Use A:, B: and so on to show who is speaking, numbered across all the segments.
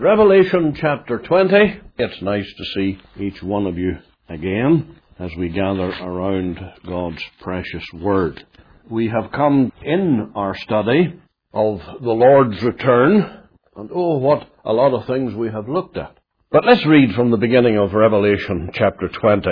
A: Revelation chapter 20. It's nice to see each one of you again as we gather around God's precious Word. We have come in our study of the Lord's return, and what a lot of things we have looked at. But let's read from the beginning of Revelation chapter 20.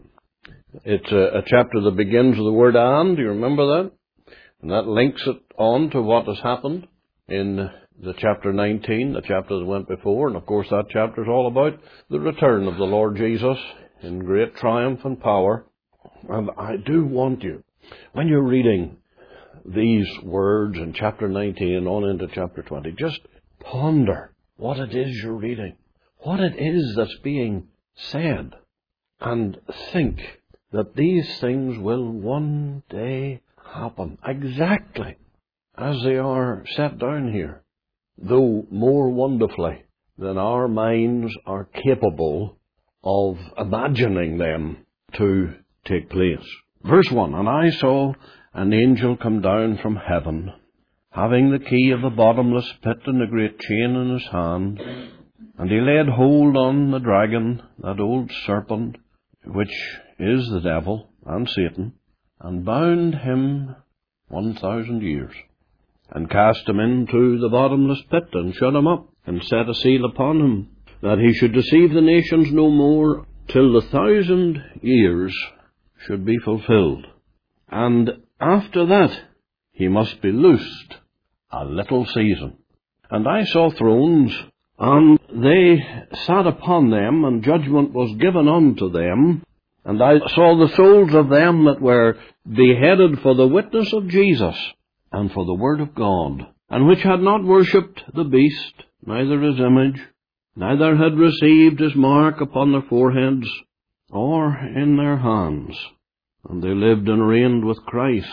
A: It's a chapter that begins with the word "and." Do you remember that? And that links it on to what has happened in the chapter 19, the chapter that went before. And of course that chapter is all about the return of the Lord Jesus in great triumph and power. And I do want you, when you're reading these words in chapter 19 and on into chapter 20, just ponder what it is you're reading, what it is that's being said, and think that these things will one day happen exactly as they are set down here, though more wonderfully than our minds are capable of imagining them to take place. Verse 1, "And I saw an angel come down from heaven, having the key of the bottomless pit and a great chain in his hand. And he laid hold on the dragon, that old serpent, which is the devil and Satan, and bound him 1,000 years, and cast him into the bottomless pit, and shut him up, and set a seal upon him, that he should deceive the nations no more, till the 1,000 years should be fulfilled. And after that he must be loosed a little season. And I saw thrones, and they sat upon them, and judgment was given unto them. And I saw the souls of them that were beheaded for the witness of Jesus, and for the word of God, and which had not worshipped the beast, neither his image, neither had received his mark upon their foreheads, or in their hands. And they lived and reigned with Christ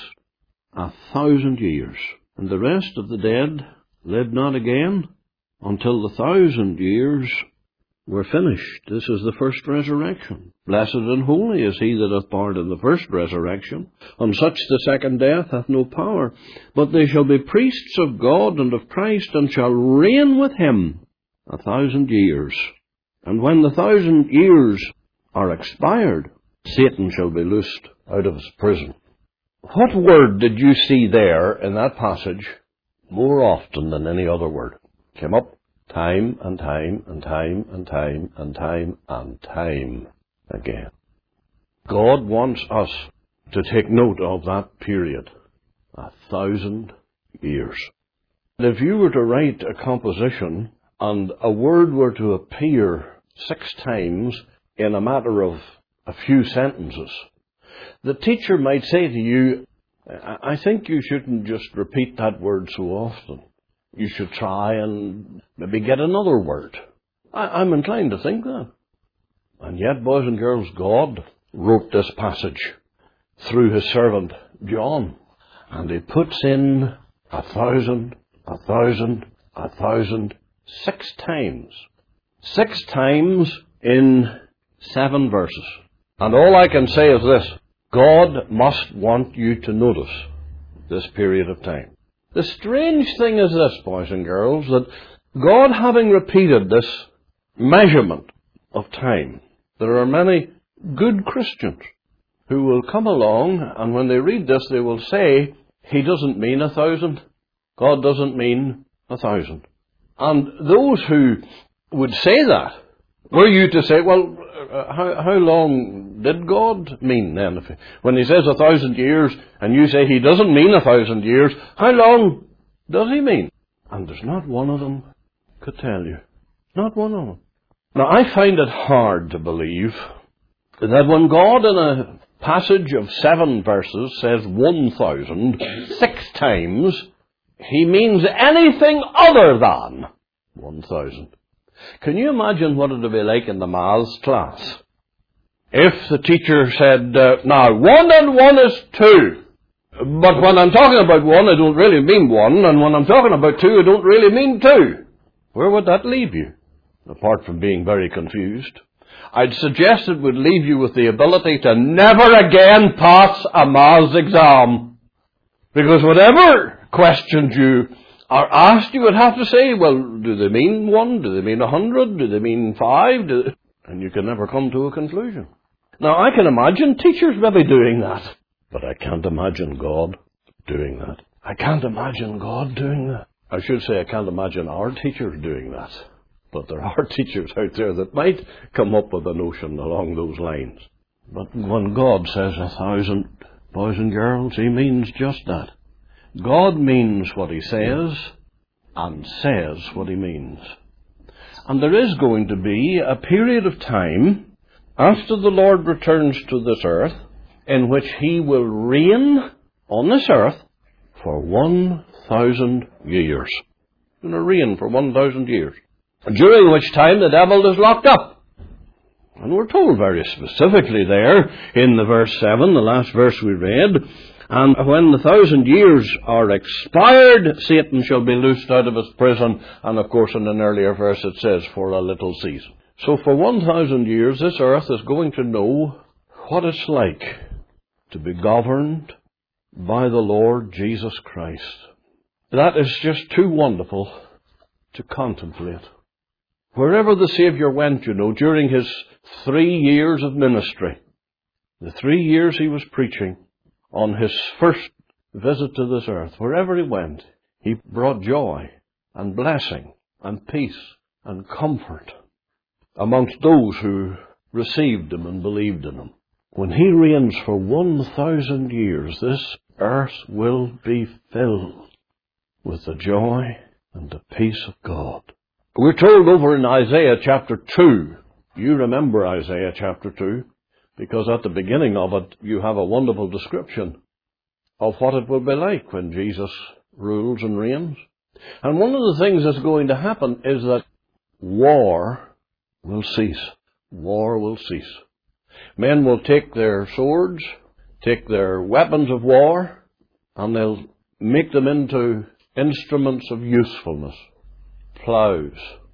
A: 1,000 years. And the rest of the dead lived not again, until the 1,000 years were finished. This is the first resurrection. Blessed and holy is he that hath part in the first resurrection. On such the second death hath no power. But they shall be priests of God and of Christ, and shall reign with him 1,000 years. And when the 1,000 years are expired, Satan shall be loosed out of his prison. What word did you see there in that passage more often than any other word? Came up time and time and time and time and time and time again. God wants us to take note of that period, 1,000 years. If you were to write a composition and a word were to appear 6 times in a matter of a few sentences, the teacher might say to you, I think you shouldn't just repeat that word so often. You should try and maybe get another word. I'm inclined to think that. And yet, boys and girls, God wrote this passage through his servant John. And he puts in 1,000, 1,000, 1,000, 6 times. 6 times in 7 verses. And all I can say is this: God must want you to notice this period of time. The strange thing is this, boys and girls, that God having repeated this measurement of time, there are many good Christians who will come along, and when they read this, they will say, he doesn't mean 1,000. God doesn't mean 1,000. And those who would say that, were you to say, well, how long did God mean then? When he says 1,000 years, and you say he doesn't mean 1,000 years, how long does he mean? And there's not one of them could tell you. Not one of them. Now, I find it hard to believe that when God in a passage of 7 verses says 1,000 6 times, he means anything other than 1,000. Can you imagine what it would be like in the maths class if the teacher said, now, 1 and 1 is 2. But when I'm talking about 1, I don't really mean 1. And when I'm talking about 2, I don't really mean 2. Where would that leave you? Apart from being very confused, I'd suggest it would leave you with the ability to never again pass a maths exam. Because whatever questions you are asked, you would have to say, well, do they mean 1? Do they mean 100? Do they mean 5? And you can never come to a conclusion. Now, I can imagine teachers maybe doing that, but I can't imagine God doing that. I can't imagine God doing that. I should say I can't imagine our teachers doing that. But there are teachers out there that might come up with a notion along those lines. But when God says 1,000 boys and girls, He means just that. God means what He says and says what He means. And there is going to be a period of time after the Lord returns to this earth in which He will reign on this earth for 1,000 years. He's going to reign for 1,000 years. During which time the devil is locked up. And we're told very specifically there in the verse 7, the last verse we read, and when the 1,000 years are expired, Satan shall be loosed out of his prison. And of course in an earlier verse it says, for a little season. So for 1,000 years this earth is going to know what it's like to be governed by the Lord Jesus Christ. That is just too wonderful to contemplate. Wherever the Saviour went, during His 3 years of ministry, the 3 years He was preaching, on His first visit to this earth, wherever He went, He brought joy and blessing and peace and comfort amongst those who received Him and believed in Him. When He reigns for 1,000 years, this earth will be filled with the joy and the peace of God. We're told over in Isaiah chapter 2, you remember Isaiah chapter 2, because at the beginning of it you have a wonderful description of what it will be like when Jesus rules and reigns. And one of the things that's going to happen is that war will cease. War will cease. Men will take their swords, take their weapons of war, and they'll make them into instruments of usefulness. Plows,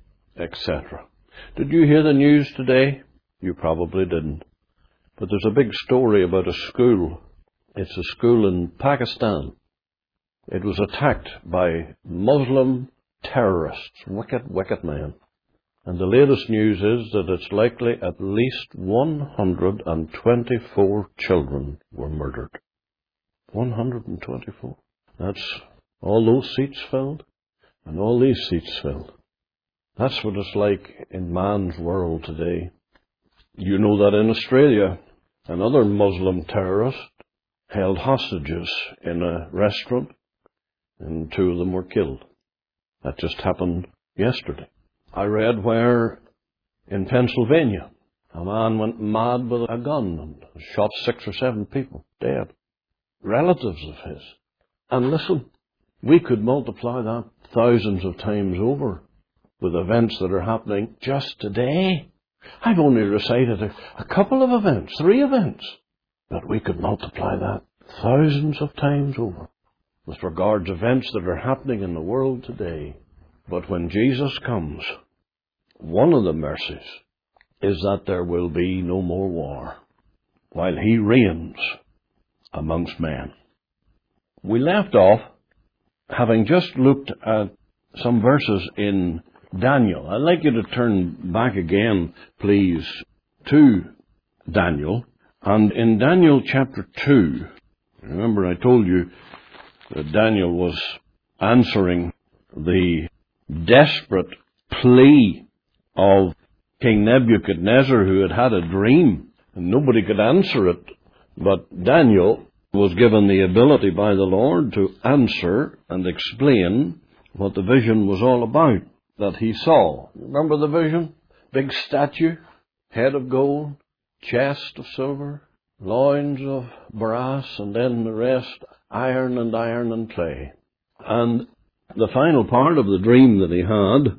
A: etc. Did you hear the news today? You probably didn't. But there's a big story about a school. It's a school in Pakistan. It was attacked by Muslim terrorists, wicked men. And the latest news is that it's likely at least 124 children were murdered. 124. That's all those seats filled. And all these seats filled. That's what it's like in man's world today. You know that in Australia, another Muslim terrorist held hostages in a restaurant, and 2 of them were killed. That just happened yesterday. I read where in Pennsylvania, a man went mad with a gun and shot 6 or 7 people dead. Relatives of his. And listen, we could multiply that thousands of times over with events that are happening just today. I've only recited a couple of events, 3 events, but we could multiply that thousands of times over with regards to events that are happening in the world today. But when Jesus comes, one of the mercies is that there will be no more war while He reigns amongst men. We left off having just looked at some verses in Daniel. I'd like you to turn back again, please, to Daniel. And in Daniel chapter 2, remember I told you that Daniel was answering the desperate plea of King Nebuchadnezzar, who had a dream, and nobody could answer it. But Daniel was given the ability by the Lord to answer and explain what the vision was all about that he saw. Remember the vision? Big statue, head of gold, chest of silver, loins of brass, and then the rest iron and clay. And the final part of the dream that he had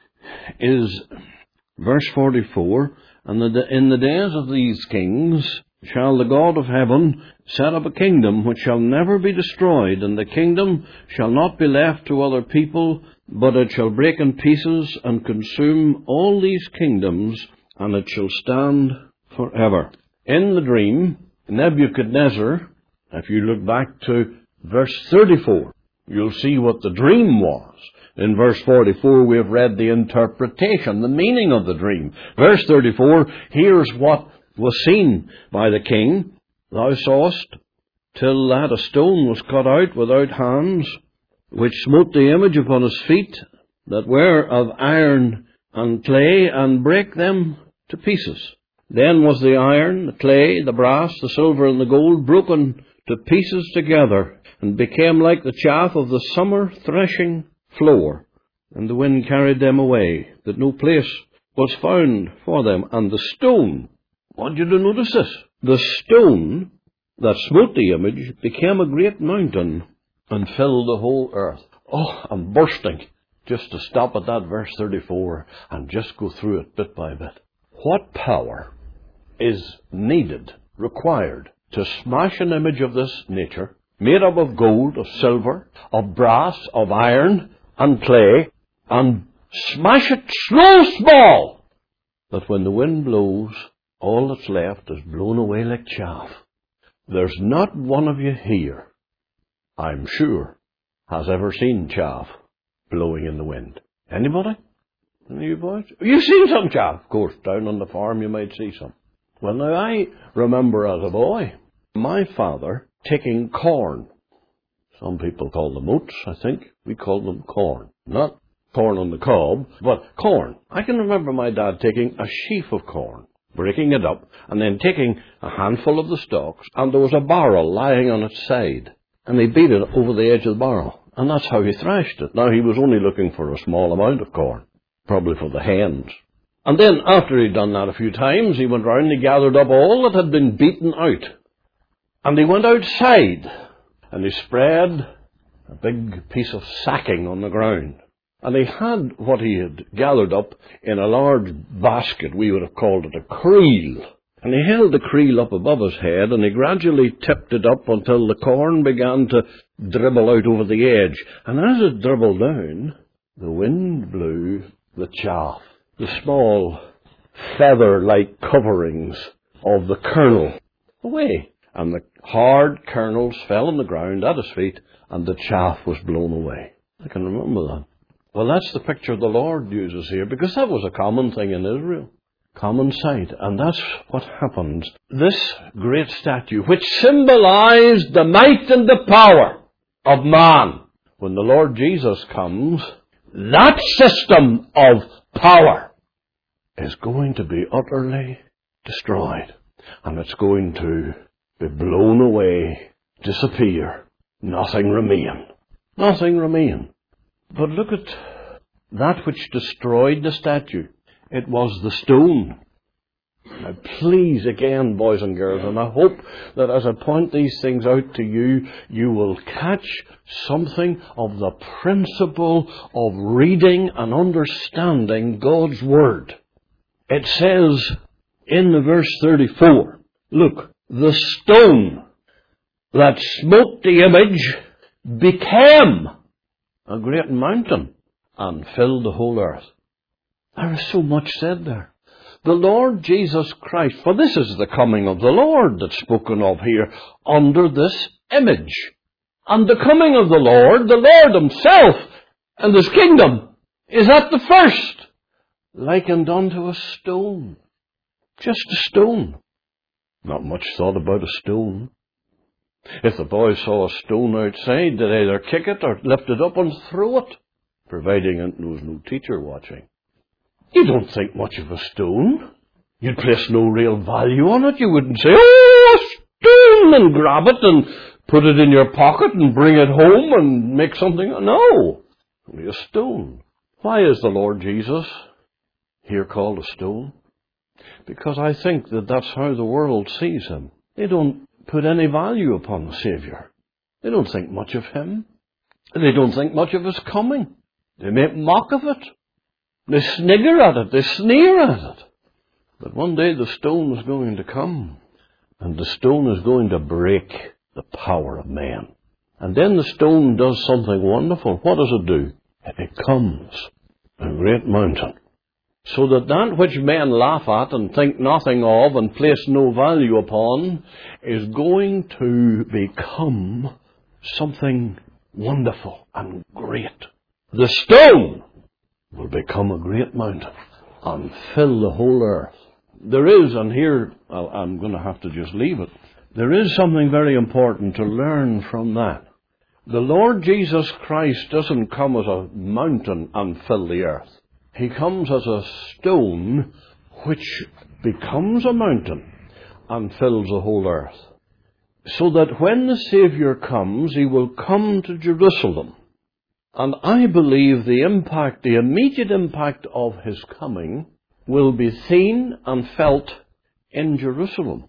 A: is verse 44, and in the days of these kings shall the God of heaven set up a kingdom which shall never be destroyed, and the kingdom shall not be left to other people, but it shall break in pieces and consume all these kingdoms, and it shall stand forever. In the dream, Nebuchadnezzar, if you look back to verse 34, you'll see what the dream was. In verse 44, we have read the interpretation, the meaning of the dream. Verse 34, here's what was seen by the king. Thou sawest, till that a stone was cut out without hands, which smote the image upon his feet, that were of iron and clay, and brake them to pieces. Then was the iron, the clay, the brass, the silver, and the gold broken to pieces together, and became like the chaff of the summer threshing floor. And the wind carried them away, that no place was found for them. And the stone, I want you to notice this, the stone that smote the image became a great mountain and filled the whole earth. Oh, I'm bursting just to stop at that verse 34 and just go through it bit by bit. What power is needed, required, to smash an image of this nature, made up of gold, of silver, of brass, of iron, and clay, and smash it so small that when the wind blows, all that's left is blown away like chaff? There's not one of you here, I'm sure, has ever seen chaff blowing in the wind. Anybody? Any of you boys? You've seen some chaff, of course. Down on the farm you might see some. Well, now, I remember as a boy, my father taking corn. Some people call them oats, I think. We call them corn. Not corn on the cob, but corn. I can remember my dad taking a sheaf of corn, breaking it up, and then taking a handful of the stalks, and there was a barrel lying on its side, and he beat it over the edge of the barrel, and that's how he thrashed it. Now, he was only looking for a small amount of corn, probably for the hens. And then, after he'd done that a few times, he went round and he gathered up all that had been beaten out, and he went outside, and he spread a big piece of sacking on the ground. And he had what he had gathered up in a large basket. We would have called it a creel. And he held the creel up above his head, and he gradually tipped it up until the corn began to dribble out over the edge. And as it dribbled down, the wind blew the chaff, the small feather-like coverings of the kernel, away. And the hard kernels fell on the ground at his feet, and the chaff was blown away. I can remember that. Well, that's the picture the Lord uses here, because that was a common thing in Israel. Common sight. And that's what happens. This great statue, which symbolized the might and the power of man, when the Lord Jesus comes, that system of power is going to be utterly destroyed. And it's going to be blown away, disappear, nothing remain. Nothing remain. But look at that which destroyed the statue. It was the stone. Now, please, again, boys and girls, and I hope that as I point these things out to you, you will catch something of the principle of reading and understanding God's Word. It says in the verse 34, look, the stone that smote the image became a great mountain and filled the whole earth. There is so much said there. The Lord Jesus Christ, for this is the coming of the Lord that's spoken of here under this image. And the coming of the Lord himself and his kingdom is at the first, likened unto a stone. Just a stone. Not much thought about a stone. If the boys saw a stone outside, they'd either kick it or lift it up and throw it, providing there was no teacher watching. You don't think much of a stone. You'd place no real value on it. You wouldn't say, oh, a stone, and grab it and put it in your pocket and bring it home and make something. No, only a stone. Why is the Lord Jesus here called a stone? Because I think that that's how the world sees him. They don't put any value upon the Saviour. They don't think much of him. They don't think much of his coming. They make mock of it. They snigger at it. They sneer at it. But one day the stone is going to come, and the stone is going to break the power of man. And then the stone does something wonderful. What does it do? It becomes a great mountain. So that which men laugh at and think nothing of and place no value upon is going to become something wonderful and great. The stone will become a great mountain and fill the whole earth. There is, and here I'm going to have to just leave it, there is something very important to learn from that. The Lord Jesus Christ doesn't come as a mountain and fill the earth. He comes as a stone which becomes a mountain and fills the whole earth. So that when the Saviour comes, He will come to Jerusalem. And I believe the immediate impact of His coming will be seen and felt in Jerusalem.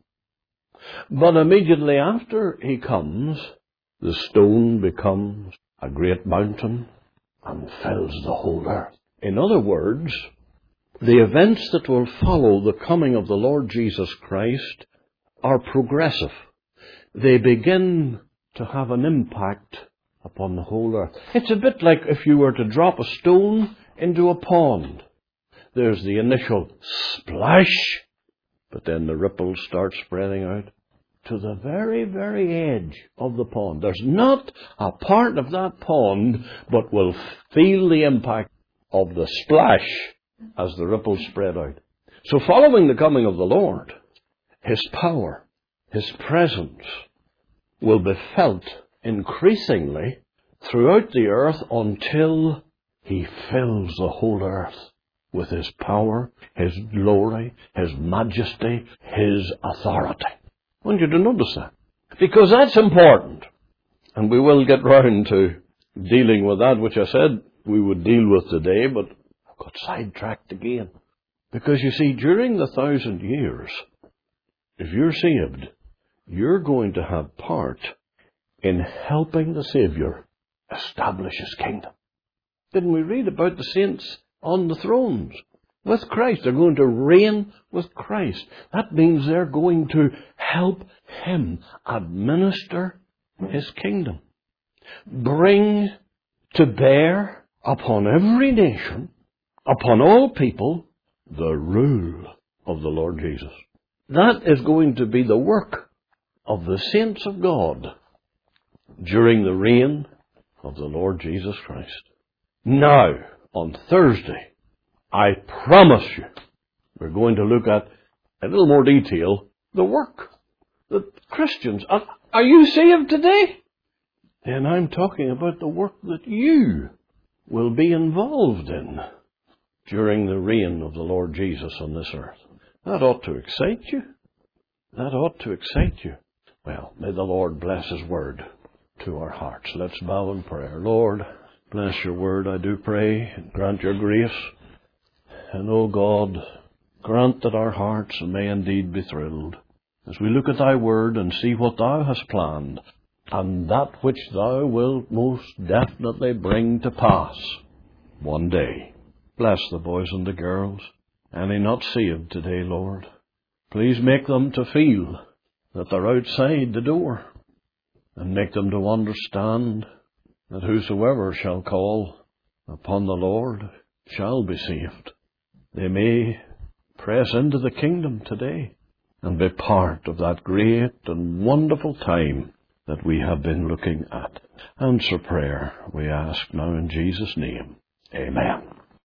A: But immediately after He comes, the stone becomes a great mountain and fills the whole earth. In other words, the events that will follow the coming of the Lord Jesus Christ are progressive. They begin to have an impact upon the whole earth. It's a bit like if you were to drop a stone into a pond. There's the initial splash, but then the ripples start spreading out to the very, very edge of the pond. There's not a part of that pond but will feel the impact of the splash as the ripples spread out. So following the coming of the Lord, His power, His presence will be felt increasingly throughout the earth until He fills the whole earth with His power, His glory, His majesty, His authority. I want you to notice that, because that's important. And we will get round to dealing with that, which I said we would deal with today, but I've got sidetracked again. Because you see, during the 1,000 years, if you're saved, you're going to have part in helping the Saviour establish His kingdom. Didn't we read about the saints on the thrones with Christ? They're going to reign with Christ. That means they're going to help Him administer His kingdom. Bring to bear upon every nation, upon all people, the rule of the Lord Jesus. That is going to be the work of the saints of God during the reign of the Lord Jesus Christ. Now, on Thursday, I promise you, we're going to look at, in a little more detail, the work that Christians... Are you saved today? Then I'm talking about the work that you will be involved in during the reign of the Lord Jesus on this earth. That ought to excite you. That ought to excite you. Well, may the Lord bless His word to our hearts. Let's bow in prayer. Lord, bless Your word, I do pray, and grant Your grace. And, O God, grant that our hearts may indeed be thrilled as we look at Thy word and see what Thou hast planned, and that which Thou wilt most definitely bring to pass one day. Bless the boys and the girls, any not saved today, Lord. Please make them to feel that they're outside the door, and make them to understand that whosoever shall call upon the Lord shall be saved. They may press into the kingdom today and be part of that great and wonderful time that we have been looking at. Answer prayer, we ask now in Jesus' name. Amen.